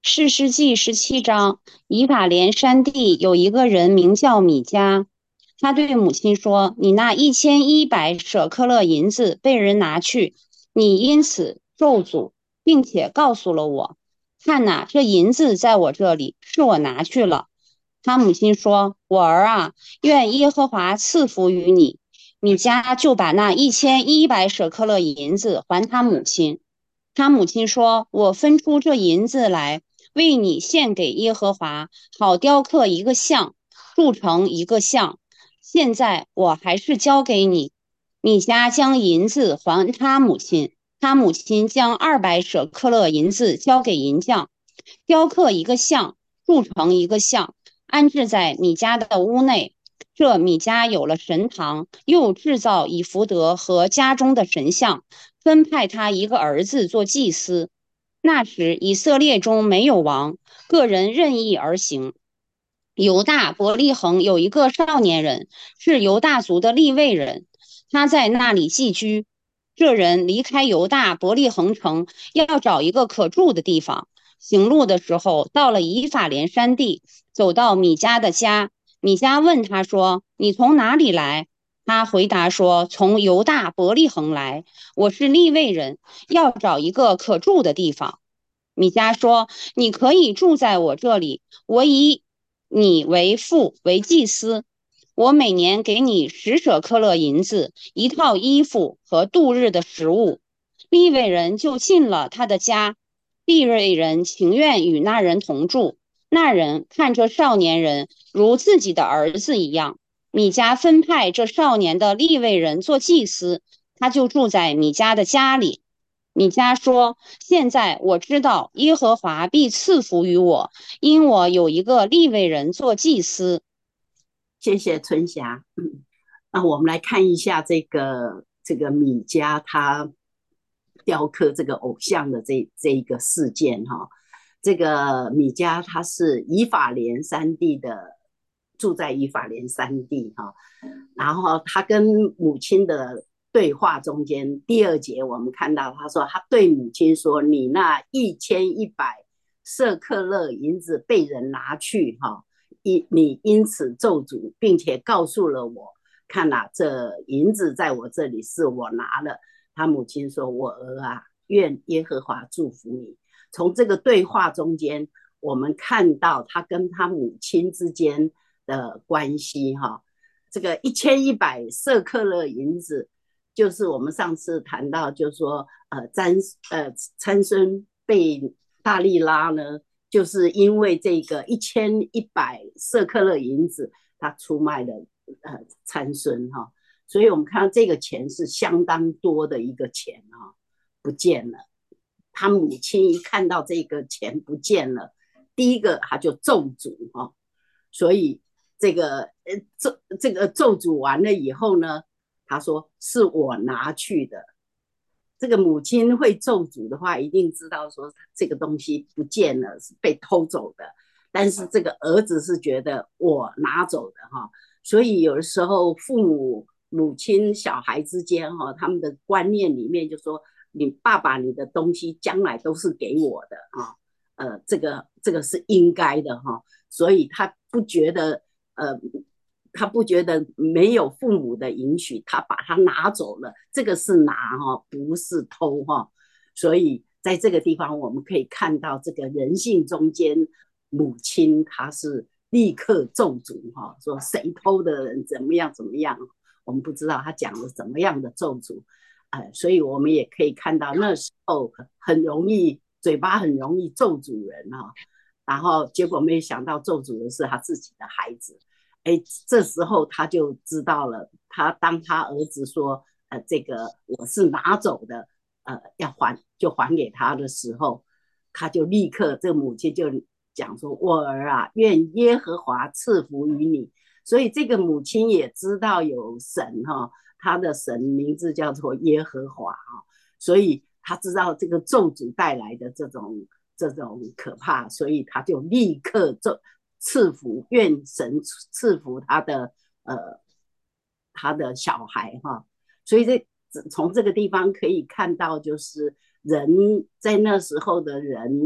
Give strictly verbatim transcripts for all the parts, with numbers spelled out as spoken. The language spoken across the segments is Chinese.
士师记十七章，以法莲山地有一个人名叫米迦，他对母亲说：“你那一千一百舍克勒银子被人拿去，你因此咒诅，并且告诉了我。看哪，这银子在我这里，是我拿去了。”他母亲说：“我儿啊，愿耶和华赐福于你。”米迦就把那一千一百舍克勒银子还他母亲。他母亲说：“我分出这银子来，为你献给耶和华，好雕刻一个像，铸成一个像。现在我还是交给你。”米迦将银子还他母亲，他母亲将二百舍克勒银子交给银匠，雕刻一个像，铸成一个像，安置在米迦的屋内。这米迦有了神堂，又制造以福德和家中的神像，分派他一个儿子做祭司。那时以色列中没有王，个人任意而行。犹大伯利恒有一个少年人，是犹大族的利未人，他在那里寄居。这人离开犹大伯利恒城，要找一个可住的地方。行路的时候，到了以法莲山地，走到米迦的家。米迦问他说：“你从哪里来？”他回答说：“从犹大伯利恒来，我是利未人，要找一个可住的地方。”米迦说：“你可以住在我这里，我以你为父为祭司，我每年给你十舍克勒银子，一套衣服和度日的食物。”利未人就进了他的家，利未人情愿与那人同住。那人看这少年人如自己的儿子一样。米迦分派这少年的利未人做祭司，他就住在米迦的家里。米迦说：“现在我知道耶和华必赐福于我，因我有一个利未人做祭司。” 谢谢春霞。嗯，那我们来看一下这个这个米迦他雕刻这个偶像的这这一个事件哈。这个米迦他是以法莲山地的，住在以法莲山地哈。然后他跟母亲的对话中间，第二节我们看到他说，他对母亲说：“你那一千一百舍克勒银子被人拿去哈。因你因此咒诅，并且告诉了我，看啊，这银子在我这里是我拿了。”他母亲说：“我儿啊，愿耶和华祝福你。”从这个对话中间，我们看到他跟他母亲之间的关系哈。这个一千一百舍克勒银子，就是我们上次谈到，就是说，呃，参呃参孙被大力拉呢，就是因为这个一千一百舍克勒银子，他出卖了呃参孙哈。所以我们看到这个钱是相当多的一个钱哈，不见了。他母亲一看到这个钱不见了，第一个他就咒诅哈。所以这个呃咒这个咒诅完了以后呢，他说是我拿去的。这个母亲会咒诅的话，一定知道说这个东西不见了，是被偷走的。但是这个儿子是觉得我拿走的哈。所以有的时候父母、母亲、小孩之间哈，他们的观念里面就说，你爸爸你的东西将来都是给我的哈。呃，这个这个是应该的哈。所以他不觉得呃他不觉得没有父母的允许，他把它拿走了，这个是拿哈，不是偷哈。所以在这个地方，我们可以看到这个人性中间，母亲她是立刻咒诅哈，说谁偷的人怎么样怎么样。我们不知道他讲了怎么样的咒诅，呃，所以我们也可以看到那时候很容易嘴巴很容易咒诅人哈。然后结果没想到咒诅的是他自己的孩子。哎，这时候他就知道了，他当他儿子说，呃，这个我是拿走的，呃，要还就还给他的时候，他就立刻，这个母亲就讲说：“我儿啊，愿耶和华赐福于你。”所以这个母亲也知道有神哈、哦，他的神名字叫做耶和华哈、哦，所以他知道这个咒诅带来的这种这种可怕，所以他就立刻咒赐福，愿神赐福他的呃他的小孩哈。所以这从这个地方可以看到，就是人在那时候的人，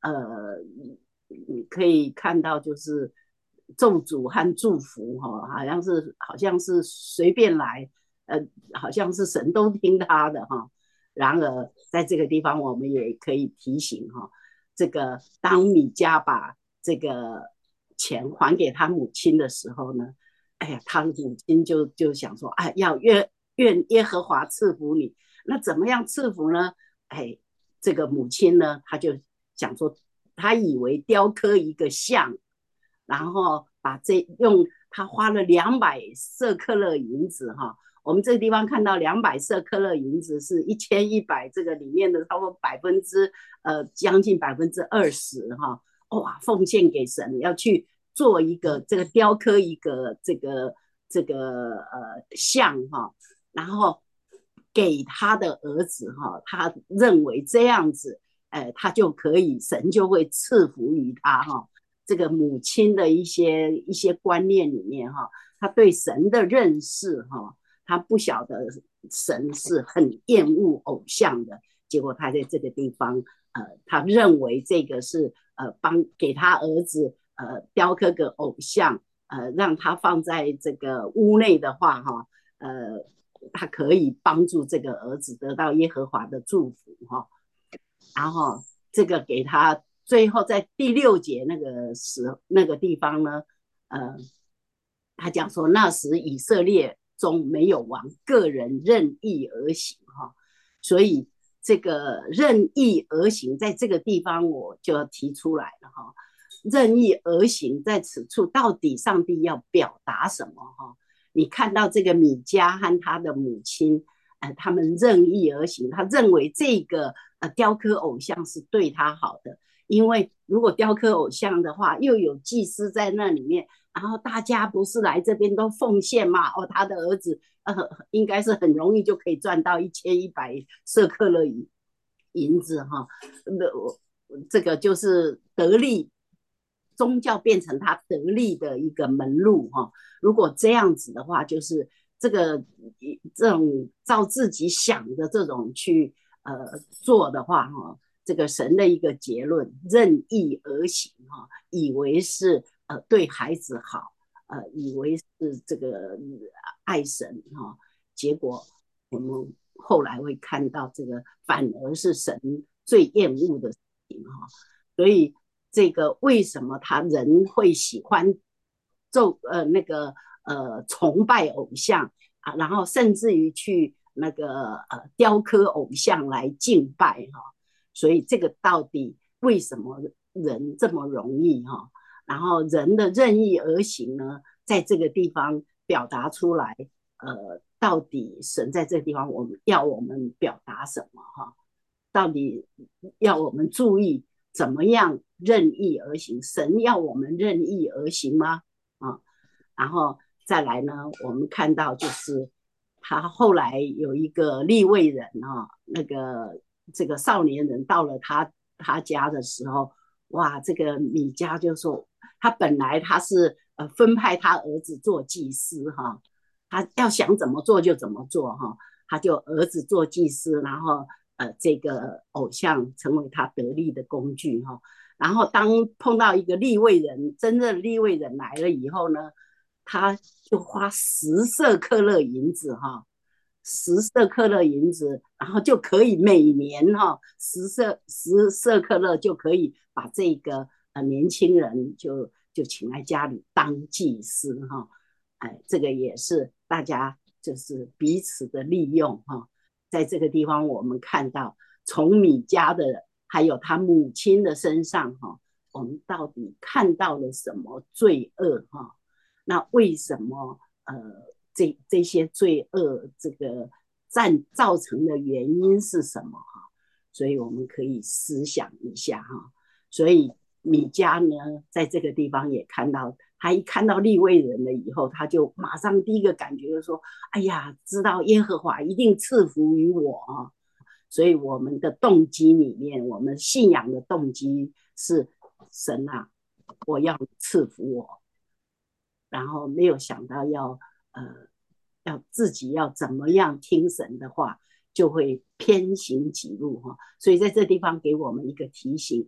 呃，你可以看到就是咒诅和祝福哈、哦，好像是好像是随便来，呃，好像是神都听他的哈、哦。然而在这个地方，我们也可以提醒哈、哦，这个当米迦把这个钱还给他母亲的时候呢，哎呀，他母亲就就想说，哎，要愿愿耶和华赐福你。那怎么样赐福呢？哎，这个母亲呢，她就想说，她以为雕刻一个像，然后把这用她花了两百舍克勒银子哈。我们这个地方看到两百舍克勒银子是一千一百，这个里面的差不多百分之呃将近百分之二十哈，哇，奉献给神，要去做一个这个雕刻一个这个这个呃像哈，然后给他的儿子哈，他认为这样子，呃，他就可以，神就会赐福于他哈。这个母亲的一些一些观念里面哈，他对神的认识哈，他不晓得神是很厌恶偶像的，结果他在这个地方，呃，他认为这个是呃帮给他儿子呃雕刻个偶像，呃，让他放在这个屋内的话哈，呃，他可以帮助这个儿子得到耶和华的祝福哈。然后这个给他最后在第六节那个时那个地方呢，呃，他讲说那时以色列中没有王，个人任意而行哈，所以这个任意而行在这个地方我就要提出来了哈，任意而行在此处到底上帝要表达什么哈？你看到这个米迦和他的母亲，呃，他们任意而行，他认为这个呃雕刻偶像是对他好的，因为如果雕刻偶像的话，又有祭司在那里面，然后大家不是来这边都奉献嘛？哦，他的儿子呃应该是很容易就可以赚到一千一百舍克勒银银子哈，那这个就是得利。宗教变成他得利的一个门路哈，如果这样子的话，就是这个这种照自己想的这种去呃做的话哈，这个神的一个结论，任意而行哈，以为是呃对孩子好，呃以为是这个爱神哈，结果我们后来会看到这个反而是神最厌恶的事情哈，所以这个为什么他人会喜欢咒呃那个呃崇拜偶像啊，然后甚至于去那个呃雕刻偶像来敬拜哈，所以这个到底为什么人这么容易哈？然后人的任意而行呢，在这个地方表达出来，呃，到底神在这个地方我们要我们表达什么哈？到底要我们注意怎么样任意而行？神要我们任意而行吗？啊，然后再来呢，我们看到就是他后来有一个利未人哈，那个这个少年人到了他他家的时候，哇，这个米迦就说，他本来他是呃分派他儿子做祭司哈，他要想怎么做就怎么做哈，他就儿子做祭司，然后呃这个偶像成为他得力的工具哈。然后当碰到一个立位人，真正立位人来了以后呢，他就花十色克勒银子哈，十色克勒银子，然后就可以每年哈十色十色克勒就可以把这个呃年轻人就就请来家里当祭司哈，哎，这个也是大家就是彼此的利用哈，在这个地方我们看到从米迦的还有他母亲的身上哈，我们到底看到了什么罪恶哈？那为什么呃这这些罪恶这个占造成的原因是什么哈？所以我们可以思想一下哈。所以米迦呢，在这个地方也看到，他一看到利未人了以后，他就马上第一个感觉就说：哎呀，知道耶和华一定赐福于我啊！所以我们的动机里面，我们信仰的动机是神啊，我要赐福我，然后没有想到要呃要自己要怎么样听神的话，就会偏行己路哈。所以在这地方给我们一个提醒，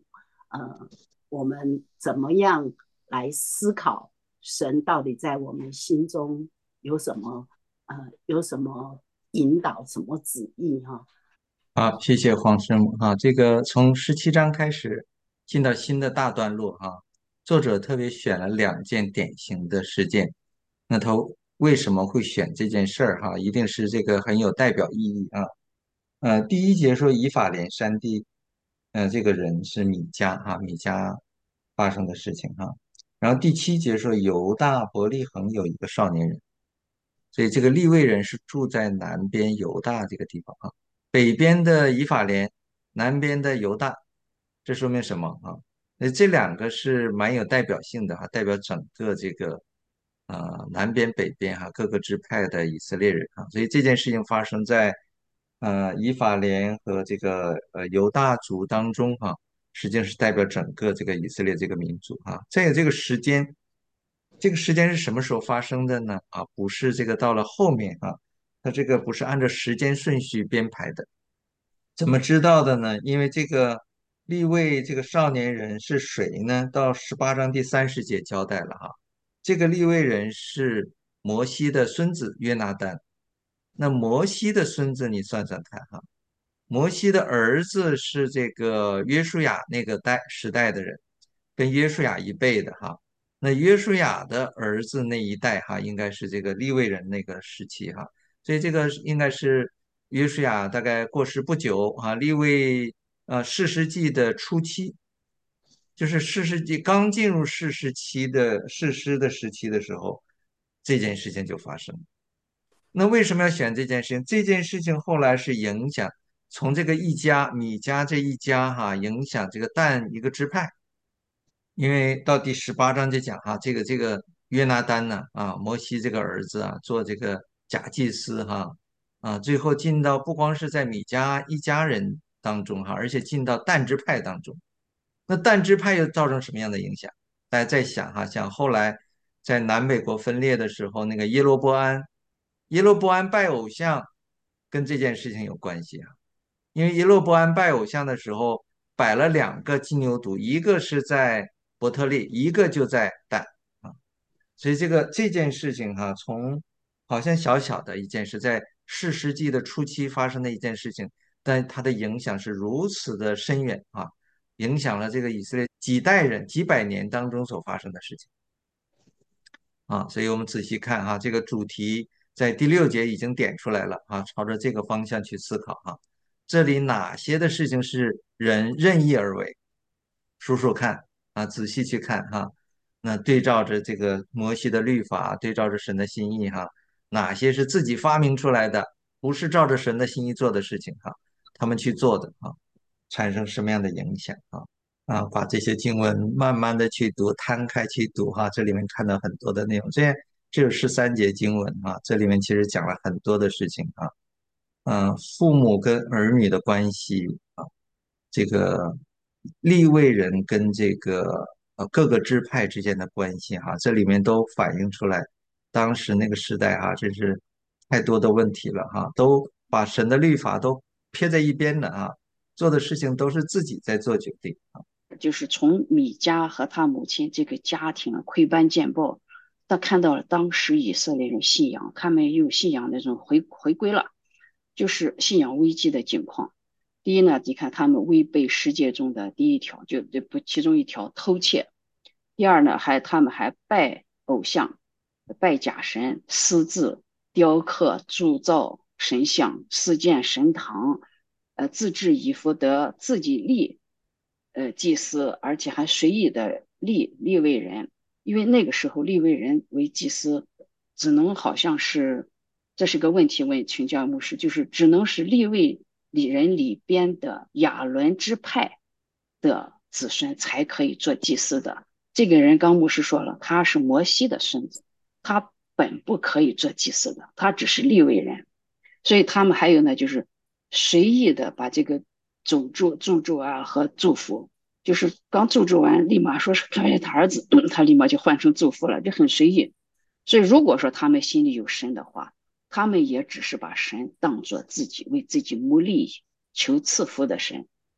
呃，我们怎么样来思考神到底在我们心中有什么呃有什么引导，什么旨意哈。 好，谢谢黄师母哈。这个从十七章开始进到新的大段落哈，作者特别选了两件典型的事件。那他为什么会选这件事儿哈？一定是这个很有代表意义啊。呃，第一节说以法莲山地，呃，这个人是米迦哈，米迦发生的事情哈。然后第七节说犹大伯利恒有一个少年人。所以这个利未人是住在南边犹大这个地方啊，北边的以法莲，南边的犹大，这说明什么啊？那这两个是蛮有代表性的哈，代表整个这个呃南边北边哈各个支派的以色列人啊，所以这件事情发生在呃以法莲和这个呃犹大族当中哈，实际上是代表整个这个以色列这个民族哈。再有这个时间。这个时间是什么时候发生的呢？啊，不是这个到了后面啊，它这个不是按照时间顺序编排的。怎么知道的呢？因为这个立位这个少年人是谁呢？到十八章第三十节交代了哈，这个立位人是摩西的孙子约拿单。那摩西的孙子你算算看哈，摩西的儿子是这个约书亚那个代时代的人，跟约书亚一辈的哈。那约书亚的儿子那一代哈，应该是这个利未人那个时期哈，所以这个应该是约书亚大概过世不久啊，利未呃四世纪的初期，就是四世纪刚进入四世期的士师的时期的时候，这件事情就发生了。那为什么要选这件事情？这件事情后来是影响从这个一家米家这一家哈，影响这个但一个支派。因为到第十八章就讲哈，这个这个约拿单呢啊，摩西这个儿子啊，做这个假祭司哈啊，最后进到不光是在米家一家人当中哈，而且进到但支派当中。那但支派又造成什么样的影响？大家在想哈，像后来在南北国分裂的时候，那个耶罗波安，耶罗波安拜偶像，跟这件事情有关系啊。因为耶罗波安拜偶像的时候，摆了两个金牛犊，一个是在伯特利，一个就在但啊，所以这个这件事情哈、从好像小小的一件事，在四世纪的初期发生的一件事情，但它的影响是如此的深远啊，影响了这个以色列几代人、几百年当中所发生的事情。啊，所以我们仔细看哈，这个主题在第六节已经点出来了啊，朝着这个方向去思考哈。这里哪些的事情是人任意而为？数数看啊，仔细去看哈。那对照着这个摩西的律法，对照着神的心意哈，哪些是自己发明出来的，不是照着神的心意做的事情哈，他们去做的啊，产生什么样的影响啊？啊，把这些经文慢慢的去读，摊开去读哈，这里面看到很多的内容。这这有十三节经文啊，这里面其实讲了很多的事情啊，嗯，父母跟儿女的关系啊，这个立位人跟这个呃各个支派之间的关系哈，这里面都反映出来当时那个时代啊，真是太多的问题了哈，都把神的律法都撇在一边了啊，做的事情都是自己在做决定。 就是从米迦和他母亲这个家庭窥斑见豹，他看到了当时以色列人信仰，他们有信仰那种回回归了，就是信仰危机的境况。第一呢，你看他们违背世界中的第一条，就这不其中一条偷窃。第二呢，还他们还拜偶像，拜假神，私自雕刻、铸造神像，私建神堂，呃，自制以弗得，自己立呃祭司，而且还随意的立立位人，因为那个时候立位人为祭司，只能好像是这是个问题，问请教牧师，就是只能是立位里人里边的亚伦支派的子孙才可以做祭司的。这个人刚牧师说了，他是摩西的孙子，他本不可以做祭司的，他只是立位人。所以他们还有呢，就是随意的把这个诅咒、诅咒啊和祝福，就是刚诅咒完，立马说是他他儿子，他立马就换成祝福了，就很随意。所以如果说他们心里有神的话，他们也只是把神当做自己为自己谋利益、求赐福的神，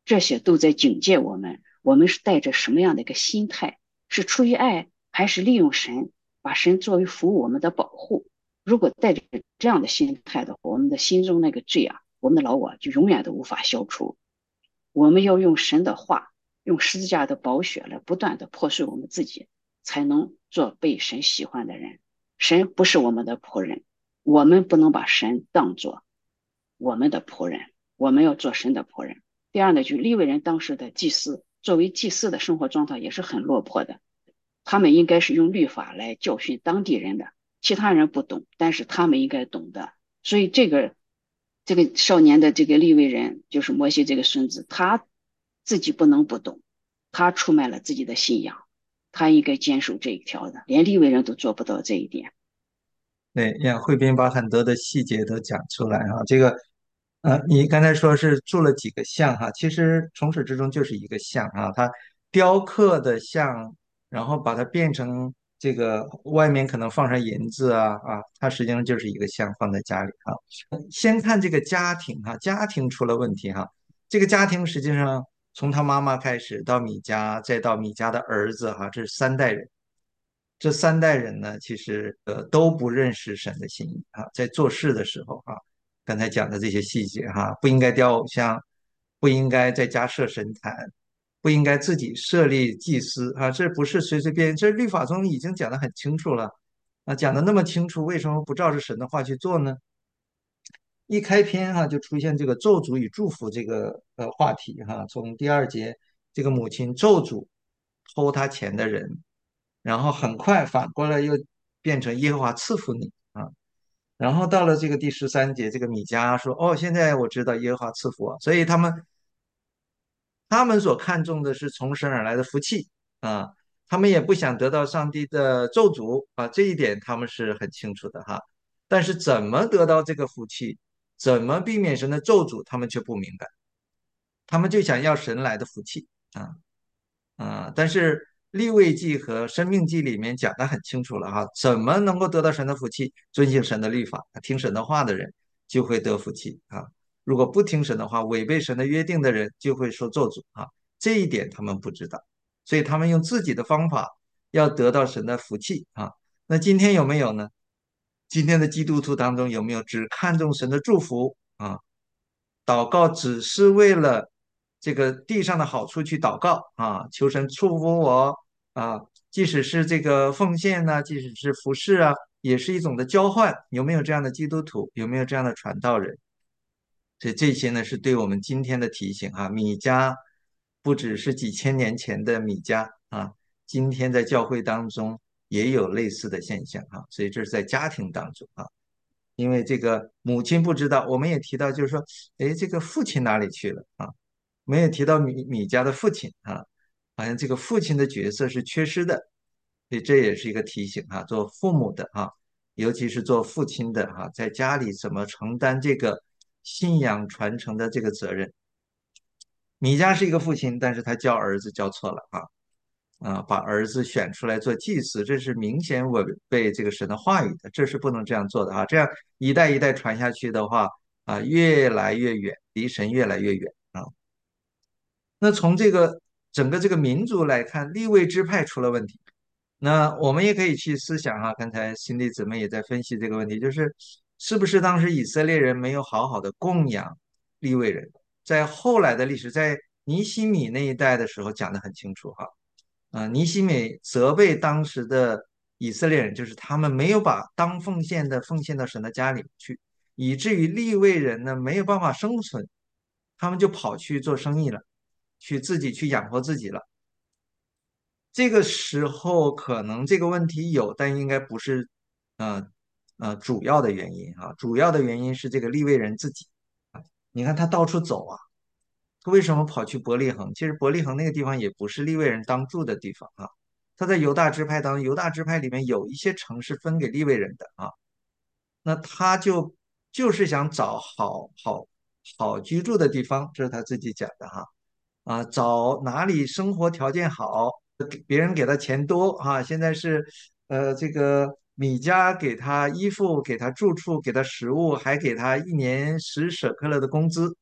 这些都在警戒我们，我们是带着什么样的一个心态？是出于爱，还是利用神，把神作为服务我们的保护？如果带着这样的心态的话，我们的心中那个罪啊，我们的老我就永远都无法消除。我们要用神的话，用十字架的宝血来不断的破碎我们自己，才能做被神喜欢的人。神不是我们的仆人，我们不能把神当做我们的仆人，我们要做神的仆人。第二呢，就利未人当时的祭司，作为祭司的生活状态也是很落魄的，他们应该是用律法来教训当地人的，其他人不懂，但是他们应该懂得。所以这个这个少年的这个利未人，就是摩西这个孙子，他自己不能不懂，他出卖了自己的信仰，他应该坚守这一条的，连利未人都做不到这一点。 对，让慧斌把很多的细节都讲出来哈。这个，呃，你刚才说是铸了几个像哈，其实从始至终就是一个像啊。它雕刻的像，然后把它变成这个外面可能放上银子啊啊，它实际上就是一个像放在家里哈。先看这个家庭哈，家庭出了问题哈。这个家庭实际上从他妈妈开始到米迦，再到米迦的儿子哈，这是三代人。这三代人呢，其实呃都不认识神的心意啊，在做事的时候啊，刚才讲的这些细节哈，不应该雕偶像，不应该在家设神坛，不应该自己设立祭司啊，这不是随随便，这律法中已经讲得很清楚了啊，讲得那么清楚，为什么不照着神的话去做呢？一开篇哈、就出现这个咒诅与祝福这个呃话题哈、从第二节这个母亲咒诅偷他钱的人，然后很快反过来又变成耶和华赐福你啊，然后到了这个第十三节，这个米迦说哦，现在我知道耶和华赐福我，所以他们他们所看重的是从神而来的福气啊，他们也不想得到上帝的咒诅啊，这一点他们是很清楚的哈。但是怎么得到这个福气，怎么避免神的咒诅，他们却不明白，他们就想要神来的福气啊啊！但是立位记和生命记里面讲的很清楚了哈，怎么能够得到神的福气？遵行神的律法，听神的话的人就会得福气啊。如果不听神的话，违背神的约定的人就会受咒诅啊。这一点他们不知道，所以他们用自己的方法要得到神的福气啊。那今天有没有呢？今天的基督徒当中有没有只看重神的祝福啊？祷告只是为了这个地上的好处去祷告啊，求神祝福我啊，即使是这个奉献呢、即使是服侍啊，也是一种的交换。有没有这样的基督徒？有没有这样的传道人？所以这些呢，是对我们今天的提醒啊。米迦不只是几千年前的米迦啊，今天在教会当中也有类似的现象啊。所以这是在家庭当中啊，因为这个母亲不知道，我们也提到，就是说，哎，这个父亲哪里去了啊？没有提到米米迦的父亲啊，好像这个父亲的角色是缺失的，所以这也是一个提醒啊，做父母的啊，尤其是做父亲的啊，在家里怎么承担这个信仰传承的这个责任。米迦是一个父亲，但是他教儿子教错了啊。啊，把儿子选出来做祭司，这是明显违背这个神的话语的，这是不能这样做的啊！这样一代一代传下去的话，啊，越来越远，离神越来越远啊。那从这个整个这个民族来看，立位支派出了问题。那我们也可以去思想哈，刚才新弟姊妹也在分析这个问题，就是是不是当时以色列人没有好好的供养立位人，在后来的历史，在尼希米那一代的时候讲得很清楚哈。啊，尼西美责备当时的以色列人，就是他们没有把当奉献的奉献到神的家里去，以至于利未人呢没有办法生存，他们就跑去做生意了，去自己去养活自己了。这个时候可能这个问题有，但应该不是呃呃主要的原因啊，主要的原因是这个利未人自己啊，你看他到处走啊。他为什么跑去伯利恒？其实伯利恒那个地方也不是利未人当住的地方啊。他在犹大支派当中，犹大支派里面有一些城是分给利未人的啊。那他就就是想找好好好居住的地方，这是他自己讲的哈。啊，找哪里生活条件好，别人给他钱多啊。现在是呃这个米家给他衣服，给他住处，给他食物，还给他一年十舍克勒的工资。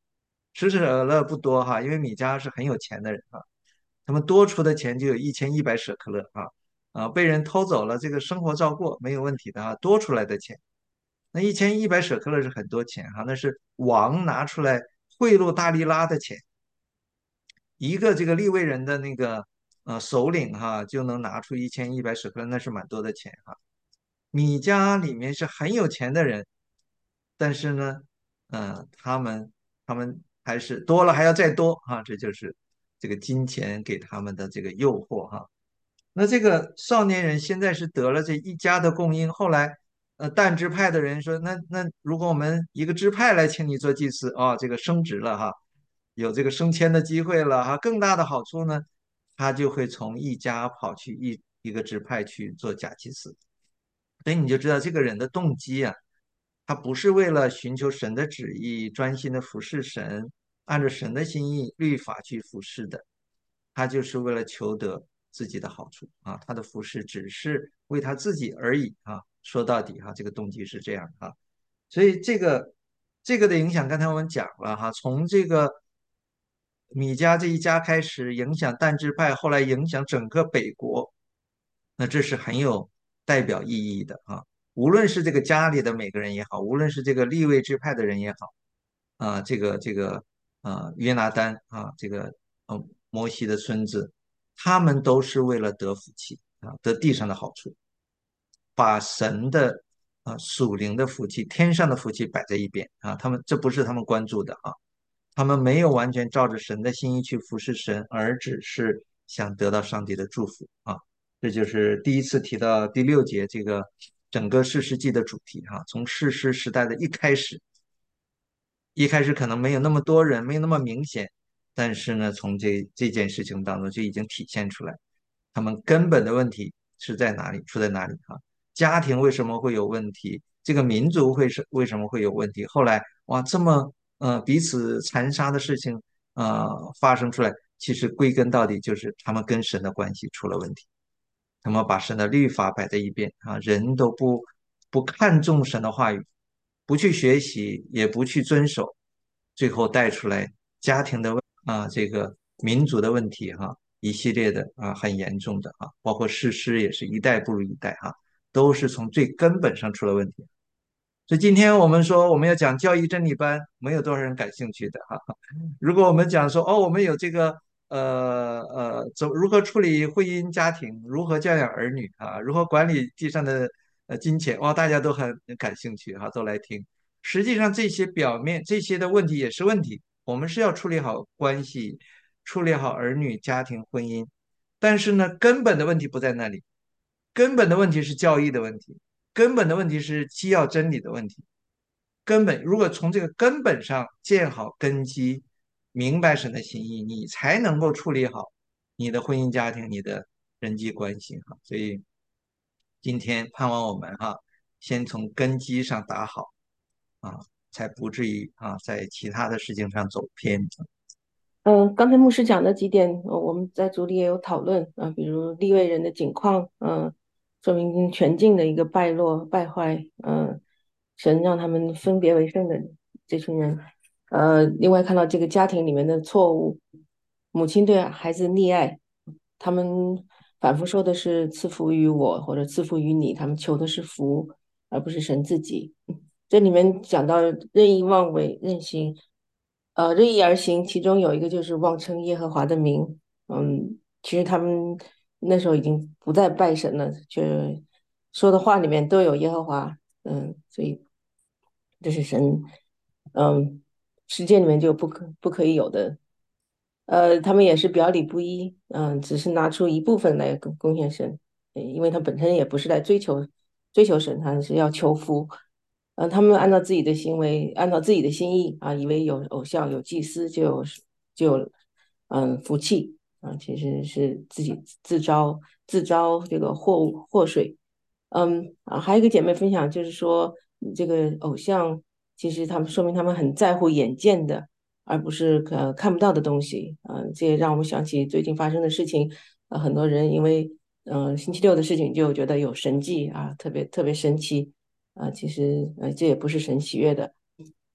施舍勒不多哈，因为米迦是很有钱的人啊，他们多出的钱就有一千一百舍克勒啊啊，被人偷走了，这个生活照过没有问题的啊，多出来的钱，那一千一百舍克勒是很多钱哈，那是王拿出来贿赂大利拉的钱，一个这个利未人的那个呃首领哈就能拿出一千一百舍克勒，那是蛮多的钱哈。米家里面是很有钱的人，但是呢，呃，他们他们还是多了还要再多哈，这就是这个金钱给他们的这个诱惑哈。那这个少年人现在是得了这一家的供应，后来呃但支派的人说，那那如果我们一个支派来请你做祭司啊、哦，这个升职了哈，有这个升迁的机会了哈，更大的好处呢，他就会从一家跑去一一个支派去做假祭司。所以你就知道这个人的动机啊，他不是为了寻求神的旨意，专心的服侍神，按照神的心意律法去服侍的，他就是为了求得自己的好处啊，他的服侍只是为他自己而已啊。说到底哈、啊，这个动机是这样啊，所以这个这个的影响，刚才我们讲了哈，从这个米家这一家开始，影响但支派，后来影响整个北国，那这是很有代表意义的啊。无论是这个家里的每个人也好，无论是这个立位支派的人也好，啊，这个这个啊约拿丹啊，这个呃摩西的孙子，他们都是为了得福气啊，得地上的好处，把神的啊属灵的福气、天上的福气摆在一边啊，他们这不是他们关注的啊，他们没有完全照着神的心意去服侍神，而只是想得到上帝的祝福啊。这就是第一次提到第六节这个整个士师记的主题哈、啊，从士师时代的一开始，一开始可能没有那么多人，没有那么明显，但是呢，从这这件事情当中就已经体现出来，他们根本的问题是在哪里，出在哪里哈、啊？家庭为什么会有问题？这个民族会是为什么会有问题？后来哇，这么呃彼此残杀的事情呃发生出来，其实归根到底就是他们跟神的关系出了问题。他们把神的律法摆在一边啊，人都不不看重神的话语，不去学习，也不去遵守，最后带出来家庭的问啊，这个民族的问题哈、一系列的啊很严重的啊，包括事实也是一代不如一代哈、都是从最根本上出了问题。所以今天我们说我们要讲教育真理班，没有多少人感兴趣的哈。如果我们讲说哦，我们有这个呃呃，怎如何处理婚姻家庭，如何教养儿女啊，如何管理地上的呃金钱，哇，大家都很感兴趣哈，都来听。实际上这些表面这些的问题也是问题，我们是要处理好关系，处理好儿女、家庭、婚姻，但是呢，根本的问题不在那里，根本的问题是教义的问题。根本的问题是基要真理的问题。根本如果从这个根本上建好根基，明白神的心意，你才能够处理好你的婚姻家庭、你的人际关系哈。所以今天盼望我们哈，先从根基上打好啊，才不至于啊在其他的事情上走偏。 嗯，呃刚才牧师讲的几点，呃我们在组里也有讨论啊，比如利未人的境况，嗯，说明全境的一个败落败坏，嗯，神让他们分别为圣的这群人，呃，另外看到这个家庭里面的错误，母亲对孩子溺爱，他们反复说的是赐福于我或者赐福于你，他们求的是福，而不是神自己。这里面讲到任意妄为、任行。呃，任意而行，其中有一个就是妄称耶和华的名。嗯，其实他们那时候已经不再拜神了，就说的话里面都有耶和华。嗯，所以这是神，嗯，世界里面就不可不可以有的。呃，他们也是表里不一，嗯，只是拿出一部分来贡贡献神，呃因为他本身也不是来追求追求神，他是要求福。嗯，他们按照自己的行为，按照自己的心意啊，以为有偶像、有祭司就有就有嗯福气啊，其实是自己自招自招这个祸祸水。嗯啊，还有一个姐妹分享就是说，这个偶像其实他们说明他们很在乎眼见的。而不是呃看不到的东西。嗯、呃，这也让我们想起最近发生的事情。呃，很多人因为嗯、呃、星期六的事情就觉得有神迹啊，特别特别神奇啊、其实呃这也不是神喜悦的。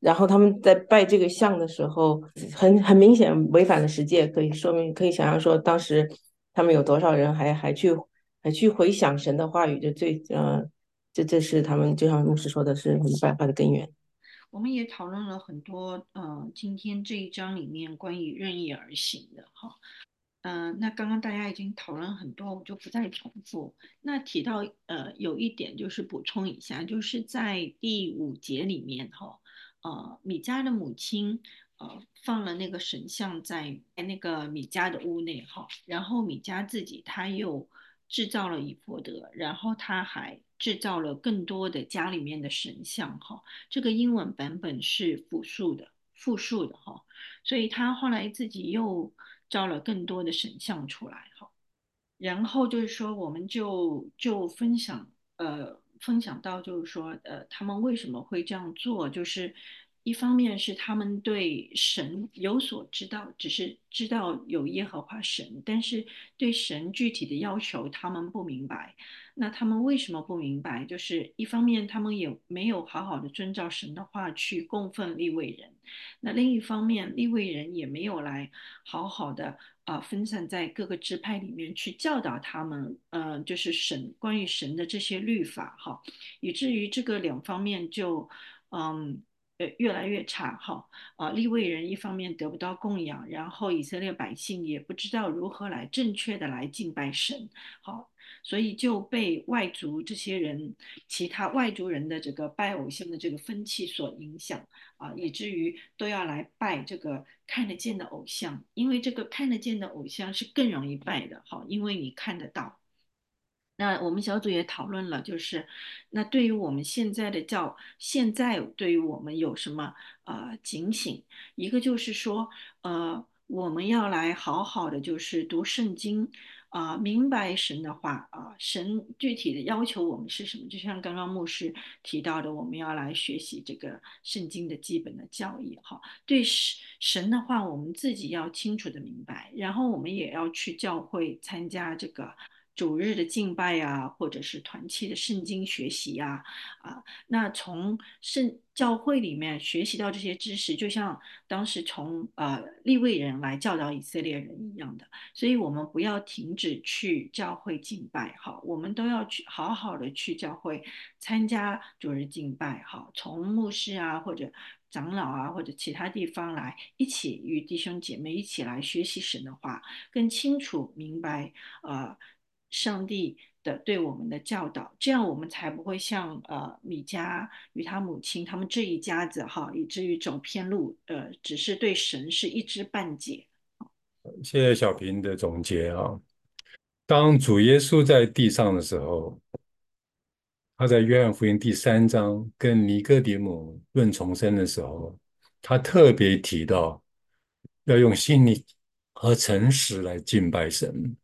然后他们在拜这个像的时候，很很明显违反了十诫，可以说明可以想象说，当时他们有多少人还还去还去回想神的话语，就最呃，这这是他们就像牧师说的是他们败坏的根源。 我们也讨论了很多，呃，今天这一章里面关于任意而行的哈，嗯、呃，那刚刚大家已经讨论很多，我就不再重复。那提到呃有一点就是补充一下，就是在第五节里面哈，呃，米迦的母亲呃放了那个神像在那个米迦的屋内哈，然后米迦自己他又制造了以弗得，然后他还制造了更多的家里面的神像哈。这个英文版本是复数的，复数的哈，所以他后来自己又招了更多的神像出来哈。然后就是说，我们就就分享，呃，分享到就是说，呃，他们为什么会这样做？就是一方面是他们对神有所知道，只是知道有耶和华神，但是对神具体的要求他们不明白。那他们为什么不明白？就是一方面他们也没有好好的遵照神的话去供奉利未人，那另一方面利未人也没有来好好的。啊、呃分散在各个支派里面去教导他们，呃，就是神关于神的这些律法哈，以至于这个两方面就，嗯。呃，越来越差哈，啊、呃，利未人一方面得不到供养，然后以色列百姓也不知道如何来正确的来敬拜神，好，所以就被外族这些人，其他外族人的这个拜偶像的这个风气所影响。啊，以至于都要来拜这个看得见的偶像，因为这个看得见的偶像是更容易拜的，好，因为你看得到。那我们小组也讨论了，就是那对于我们现在的教，现在对于我们有什么呃警醒？一个就是说，呃，我们要来好好的就是读圣经啊、呃明白神的话啊、神具体的要求我们是什么？就像刚刚牧师提到的，我们要来学习这个圣经的基本的教义哈。对神神的话，我们自己要清楚的明白，然后我们也要去教会参加这个。主日的敬拜啊，或者是团契的圣经学习呀、啊，啊，那从圣教会里面学习到这些知识，就像当时从呃利未人来教导以色列人一样的，所以我们不要停止去教会敬拜，好，我们都要去好好的去教会参加主日敬拜，好，从牧师啊或者长老啊或者其他地方来一起与弟兄姐妹一起来学习神的话，更清楚明白呃上帝的对我们的教导，这样我们才不会像呃米迦与他母亲他们这一家子哈，以至于走偏路，呃，只是对神是一知半解。 谢谢小平的总结啊。当主耶稣在地上的时候，他在约翰福音第三章跟尼哥底母论重生的时候，他特别提到要用心灵和诚实来敬拜神。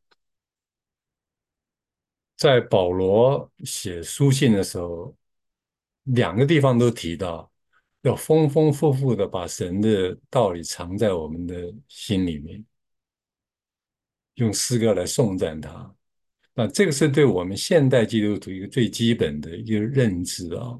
在保罗写书信的时候，两个地方都提到要丰丰富富的把神的道理藏在我们的心里面，用诗歌来颂赞他。那这个是对我们现代基督徒一个最基本的一个认知啊。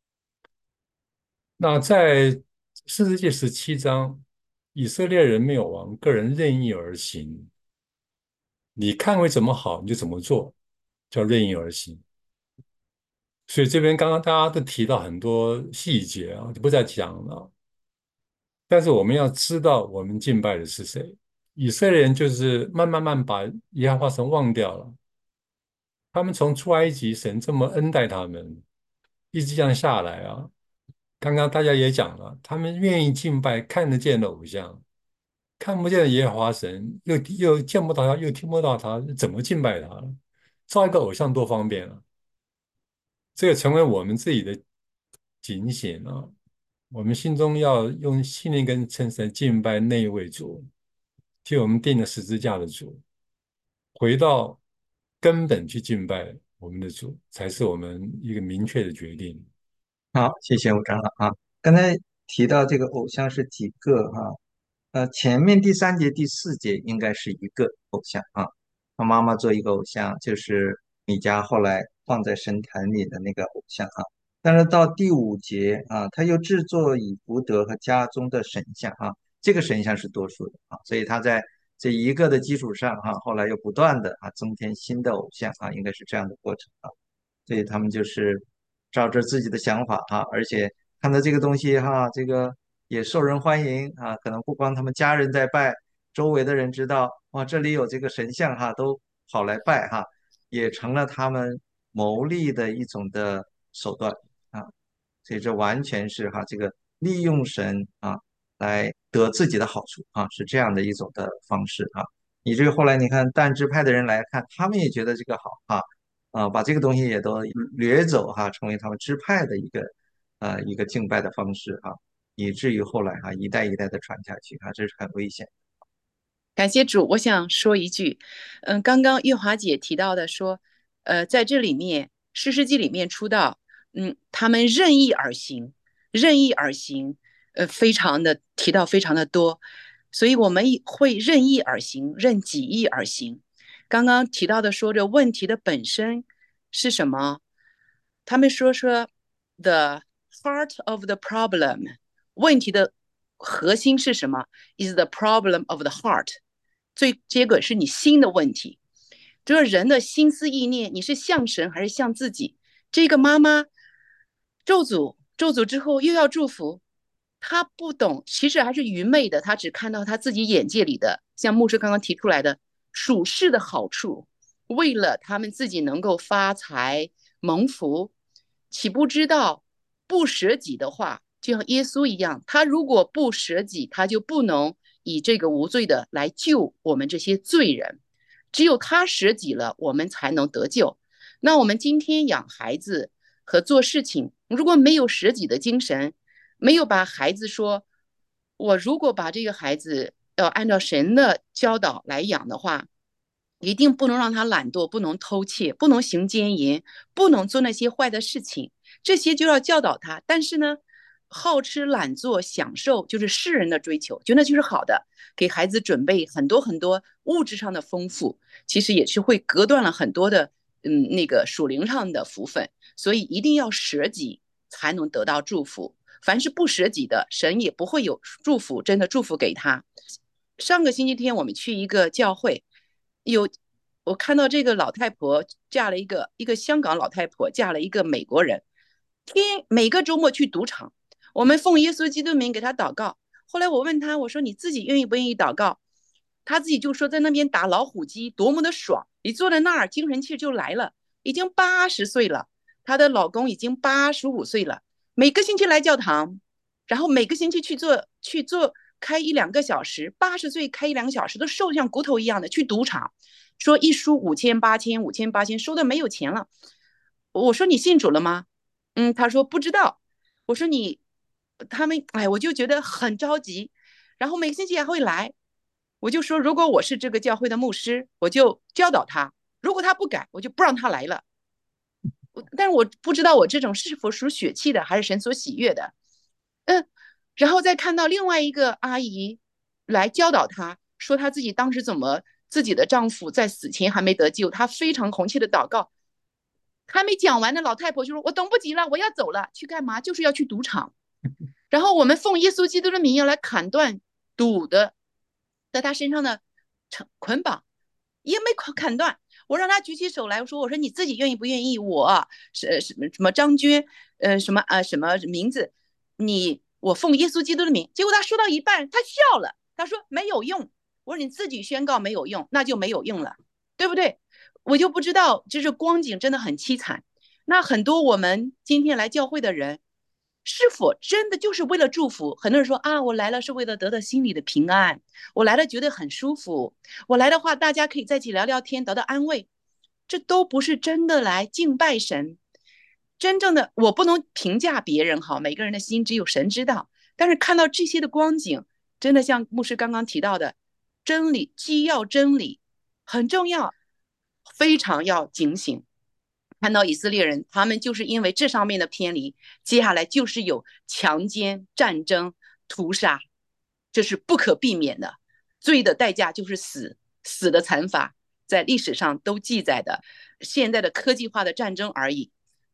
那在四世纪十七章，以色列人没有王，个人任意而行，你看为怎么好，你就怎么做，叫任意而行。所以这边刚刚大家都提到很多细节啊，就不再讲了。但是我们要知道，我们敬拜的是谁。以色列人就是慢慢慢把耶和华神忘掉了。他们从出埃及，神这么恩待他们，一直这样下来啊。刚刚大家也讲了，他们愿意敬拜看得见的偶像，看不见的耶和华神，又又见不到他，又听不到他，怎么敬拜他了？造一个偶像多方便啊！这个成为我们自己的警醒啊！我们心中要用信念跟诚实敬拜那一位主，替我们定了十字架的主，回到根本去敬拜我们的主，才是我们一个明确的决定。 好，谢谢吴长老啊。刚才提到这个偶像是几个哈、呃，前面第三节、第四节应该是一个偶像啊，他妈妈做一个偶像，就是米迦后来放在神坛里的那个偶像啊。 但是到第五节啊，他又制作以福德和家中的神像啊，这个神像是多数的啊，所以他在这一个的基础上哈、啊，后来又不断的啊增添新的偶像啊，应该是这样的过程啊。所以他们就是照着自己的想法哈、而且看到这个东西哈、这个也受人欢迎啊，可能不光他们家人在拜，周围的人知道哇，这里有这个神像哈、都跑来拜哈、也成了他们牟利的一种的手段啊。所以这完全是哈、这个利用神啊来得自己的好处啊，是这样的一种的方式啊。以至于后来你看但支派的人来看，他们也觉得这个好啊。啊，把这个东西也都掠走哈、成为他们支派的一个呃一个敬拜的方式哈、以至于后来哈、一代一代的传下去啊，这是很危险。 感谢主，我想说一句，嗯，刚刚月华姐提到的说，呃，在这里面诗诗记里面出到，嗯，他们任意而行，任意而行，呃，非常的提到非常的多，所以我们会任意而行，任己意而行。刚刚提到的说这问题的本身是什么？他们说说 the heart of the problem， 问题的核心是什么 ？is the problem of the heart。最结果是你心的问题，这个人的心思意念，你是向神还是向自己？这个妈妈咒诅咒诅之后又要祝福，她不懂，其实还是愚昧的，她只看到她自己眼界里的，像牧师刚刚提出来的属世的好处，为了他们自己能够发财蒙福，岂不知道不舍己的话，就像耶稣一样，他如果不舍己，他就不能以这个无罪的来救我们这些罪人，只有他舍己了，我们才能得救。那我们今天养孩子和做事情，如果没有舍己的精神，没有把孩子说，我如果把这个孩子要按照神的教导来养的话，一定不能让他懒惰，不能偷窃，不能行奸淫，不能做那些坏的事情，这些就要教导他。但是呢，好吃懒做享受就是世人的追求，觉得那就是好的，给孩子准备很多很多物质上的丰富，其实也是会隔断了很多的嗯那个属灵上的福分，所以一定要舍己才能得到祝福。凡是不舍己的，神也不会有祝福，真的祝福给他。上个星期天我们去一个教会，有我看到这个老太婆嫁了一个一个香港老太婆嫁了一个美国人，天每个周末去赌场，我们奉耶稣基督名给他祷告。后来我问他，我说你自己愿意不愿意祷告？他自己就说在那边打老虎机多么的爽，你坐在那儿精神气就来了。已经八十岁了，她的老公已经八十五岁了，每个星期来教堂，然后每个星期去做去做开一两个小时，八十岁开一两个小时都瘦像骨头一样的去赌场，说一输五千八千五千八千，输的没有钱了。我说你信主了吗？嗯，他说不知道。我说你他们哎，我就觉得很着急，然后每个星期还会来，我就说如果我是这个教会的牧师，我就教导他，如果他不改，我就不让他来了。但是我不知道我这种是否属血气的，还是神所喜悦的。嗯，然后再看到另外一个阿姨来教导她，说她自己当时怎么自己的丈夫在死前还没得救，她非常恳切的祷告。还没讲完的老太婆就说：“我等不及了，我要走了，去干嘛？就是要去赌场。”然后我们奉耶稣基督的名要来砍断赌的在她身上的捆绑，也没砍断。我让他举起手来，我说：“我说你自己愿意不愿意？我是什么什么张娟，呃，什么呃什么名字？你我奉耶稣基督的名。”结果他说到一半，他笑了，他说：“没有用。”我说：“你自己宣告没有用，那就没有用了，对不对？”我就不知道，就是光景真的很凄惨。那很多我们今天来教会的人，是否真的就是为了祝福？很多人说啊，我来了是为了得到心里的平安，我来了觉得很舒服，我来的话大家可以在一起聊聊天，得到安慰。这都不是真的来敬拜神。真正的我不能评价别人哈，每个人的心只有神知道。但是看到这些的光景，真的像牧师刚刚提到的，真理既要真理很重要，非常要警醒。看到以色列人，他们就是因为这上面的偏离，接下来就是有强奸、战争、屠杀，这是不可避免的。罪的代价就是死，死的惨法在历史上都记载的。现在的科技化的战争而已，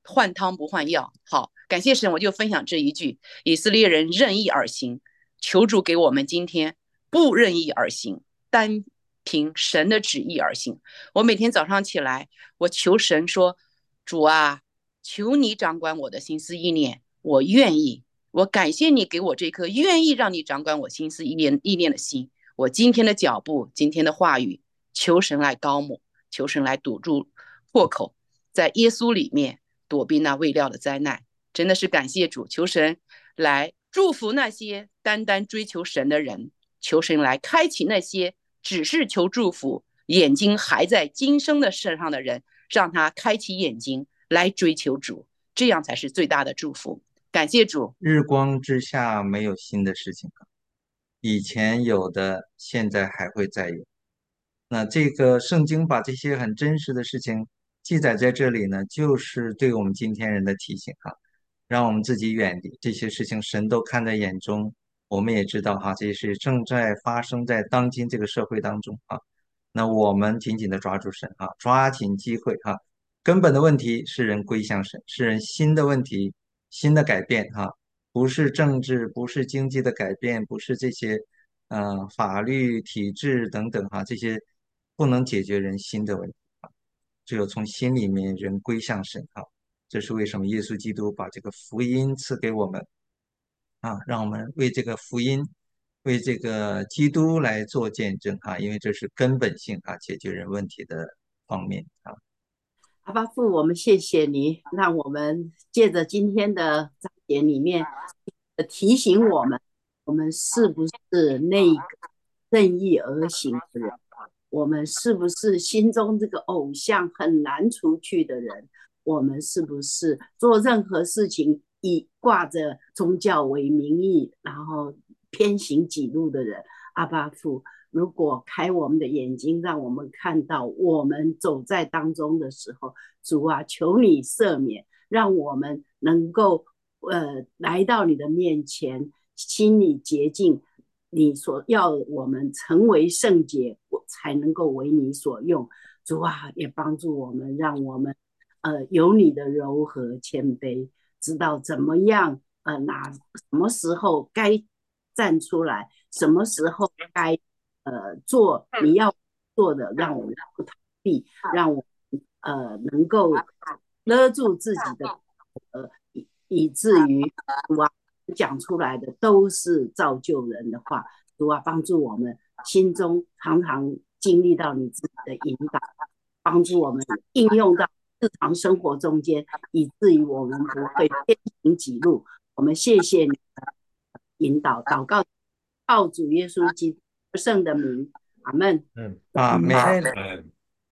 换汤不换药。好，感谢神，我就分享这一句：以色列人任意而行，求主给我们今天不任意而行，单凭神的旨意而行。我每天早上起来，我求神说：主啊，求你掌管我的心思意念，我愿意。我感谢你给我这颗愿意让你掌管我心思意念意念的心。我今天的脚步，今天的话语，求神来高抹，求神来堵住破口，在耶稣里面躲避那未料的灾难。真的是感谢主，求神来祝福那些单单追求神的人，求神来开启那些只是求祝福，眼睛还在今生的事上的人，让他开启眼睛来追求主，这样才是最大的祝福。感谢主。 日光之下没有新的事情，以前有的，现在还会再有。那这个圣经把这些很真实的事情记载在这里呢，就是对我们今天人的提醒哈，让我们自己远离这些事情，神都看在眼中。我们也知道哈，这是正在发生在当今这个社会当中啊。那我们紧紧的抓住神啊，抓紧机会哈。根本的问题是人归向神，是人新的问题，新的改变哈，不是政治，不是经济的改变，不是这些呃法律体制等等哈，这些不能解决人心的问题啊，只有从心里面人归向神哈。这是为什么耶稣基督把这个福音赐给我们啊，让我们为这个福音，为这个基督来做见证啊，因为这是根本性啊，解决人问题的方面啊。 阿爸父，我们谢谢你，让我们借着今天的章节里面提醒我们，我们是不是那个任意而行的人？我们是不是心中这个偶像很难除去的人？我们是不是做任何事情以挂着宗教为名义，然后偏行己路的人？阿爸父，如果开我们的眼睛，让我们看到我们走在当中的时候，主啊，求你赦免，让我们能够呃来到你的面前，心里洁净，你所要我们成为圣洁，才能够为你所用。主啊，也帮助我们，让我们呃有你的柔和谦卑，知道怎么样呃哪什么时候该站出来，什么时候该呃做你要做的，让我们不逃避，让我们呃能够勒住自己的呃以以至于主啊讲出来的都是造就人的话。主啊，帮助我们心中常常经历到你自己的引导，帮助我们应用到日常生活中间，以至于我们不会偏行己路。我们谢谢你的引导，祷告靠主耶稣基督圣的名，阿门。 嗯， 阿门。 嗯